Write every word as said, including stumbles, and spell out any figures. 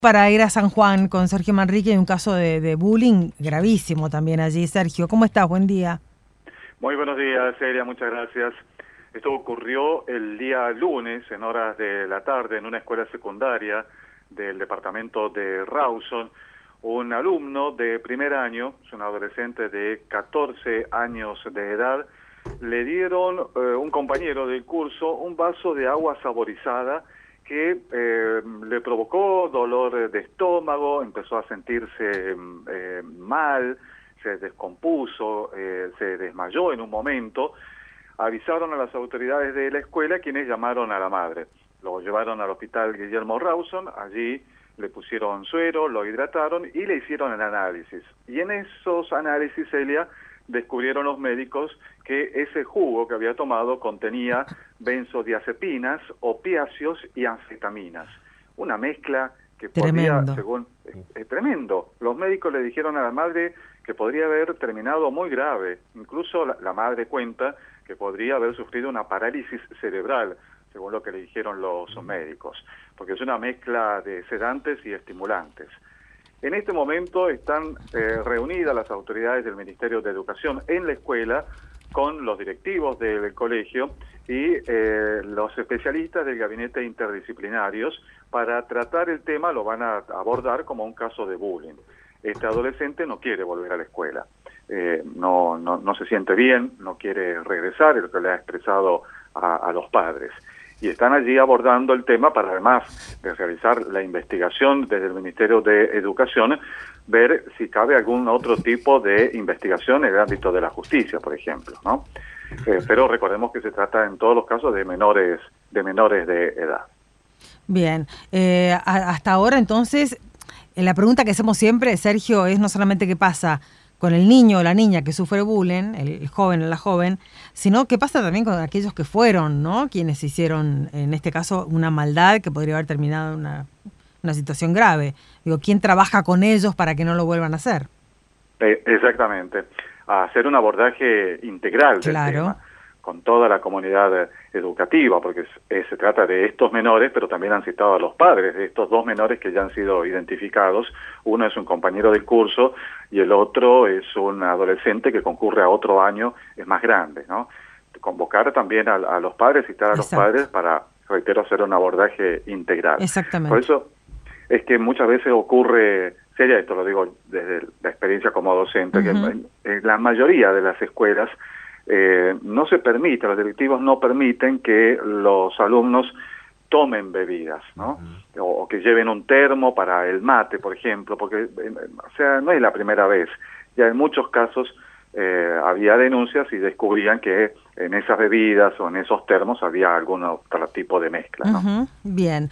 Para ir a San Juan con Sergio Manrique, hay un caso de, de bullying gravísimo también allí. Sergio, ¿cómo estás? Buen día. Muy buenos días, Celia, muchas gracias. Esto ocurrió el día lunes, en horas de la tarde, en una escuela secundaria del departamento de Rawson. Un alumno de primer año, es un adolescente de catorce años de edad, le dieron eh, un compañero del curso un vaso de agua saborizada que eh, le provocó dolor de estómago, empezó a sentirse eh, mal, se descompuso, eh, se desmayó en un momento. Avisaron a las autoridades de la escuela, quienes llamaron a la madre. Lo llevaron al hospital Guillermo Rawson, allí le pusieron suero, lo hidrataron y le hicieron el análisis. Y en esos análisis, Celia, descubrieron los médicos que ese jugo que había tomado contenía benzodiazepinas, opiáceos y anfetaminas. Una mezcla que Tremendo. podría, según, es, es tremendo. Los médicos le dijeron a la madre que podría haber terminado muy grave. Incluso la, la madre cuenta que podría haber sufrido una parálisis cerebral, según lo que le dijeron los médicos, porque es una mezcla de sedantes y estimulantes. En este momento están eh, reunidas las autoridades del Ministerio de Educación en la escuela con los directivos del colegio y eh, los especialistas del gabinete interdisciplinarios para tratar el tema. Lo van a abordar como un caso de bullying. Este adolescente no quiere volver a la escuela, eh, no, no, no se siente bien, no quiere regresar, es lo que le ha expresado a, a los padres. Y están allí abordando el tema para, además de realizar la investigación desde el Ministerio de Educación, ver si cabe algún otro tipo de investigación en el ámbito de la justicia, por ejemplo, ¿no? Eh, pero recordemos que se trata en todos los casos de menores de menores de edad. Bien, eh, a, hasta ahora entonces, eh, la pregunta que hacemos siempre, Sergio, es no solamente qué pasa con el niño o la niña que sufre bullying, el joven o la joven, sino qué pasa también con aquellos que fueron, ¿no? Quienes hicieron, en este caso, una maldad que podría haber terminado en una, una situación grave. Digo, ¿quién trabaja con ellos para que no lo vuelvan a hacer? Eh, exactamente. A hacer un abordaje integral del Claro. tema, con toda la comunidad educativa, porque es, se trata de estos menores, pero también han citado a los padres de estos dos menores que ya han sido identificados. Uno es un compañero del curso y el otro es un adolescente que concurre a otro año, es más grande, ¿no? Convocar también a, a los padres, citar a Exacto. los padres para, reitero, hacer un abordaje integral. Exactamente. Por eso es que muchas veces ocurre, seria, esto lo digo desde la experiencia como docente, uh-huh. que en, en la mayoría de las escuelas Eh, no se permite, los directivos no permiten que los alumnos tomen bebidas, ¿no? Uh-huh. O, o que lleven un termo para el mate, por ejemplo, porque, eh, o sea, no es la primera vez. Ya en muchos casos eh, había denuncias y descubrían que en esas bebidas o en esos termos había algún otro tipo de mezcla, ¿no? Uh-huh. Bien.